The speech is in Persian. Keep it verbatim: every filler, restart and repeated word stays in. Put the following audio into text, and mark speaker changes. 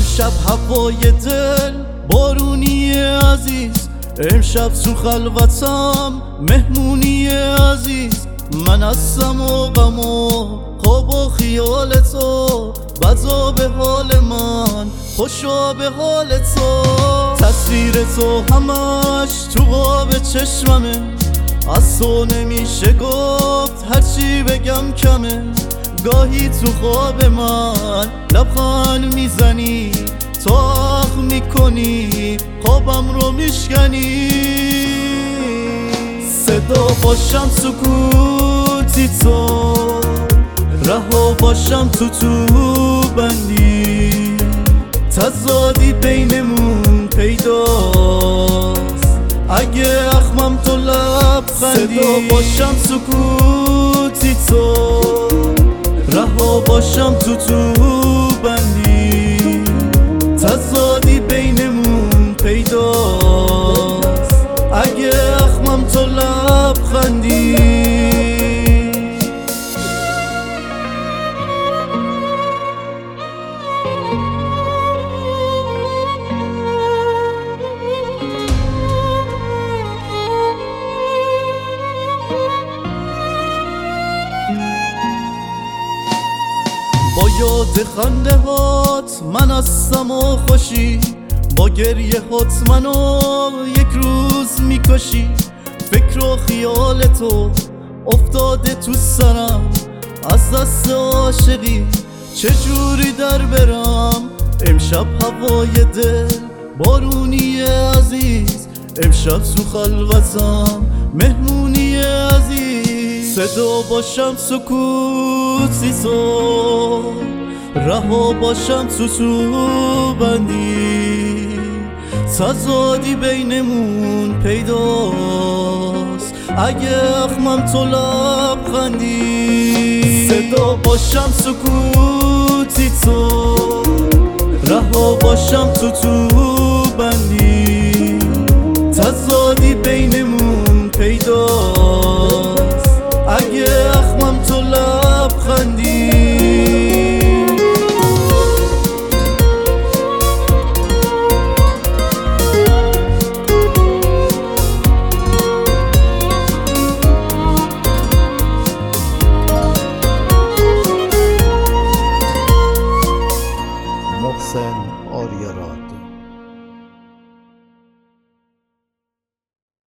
Speaker 1: امشب هوای دل بارونی عزیز، امشب تو خلوتم مهمونی عزیز. من هستم و غم و خواب و خیال تو، بدا به حال من خوشا به حال تو. تصویر تو همش تو قاب چشممه، از تو نمیشه گفت هرچی بگم کمه. گاهی تو خواب من لبخند میزنی، تو اخ میکنی خوابم رو میشکنی. صدا باشم سکوتی تو، رها باشم تو تو بندی. تضادی بینمون پیداست اگه اخمم تو لبخندی. صدا باشم سکوتی تو، رها باشم تو تو بندی. تضادی بینمون پیداست اگه اخمم تو لبخندی. با یاد خنده هات من هستم و خوشی، با گریه هات منو یک روز میکشی. فکر و خیال تو افتاده تو سرم، از دست عاشقی چجوری در برم. امشب هوای دل بارونی عزیز، امشب تو خلوتم مهمونی عزیز. صدا باشم سکوتی تو، رها باشم تو تو بندی. تضادی بینمون پیداست اگه اخمم تو لبخندی. صدا باشم سکوتی تو، رها باشم تو تو بندی. تضادی بینمون پیداست اگه اخمم تو لبخندی.
Speaker 2: محسن آریاراد.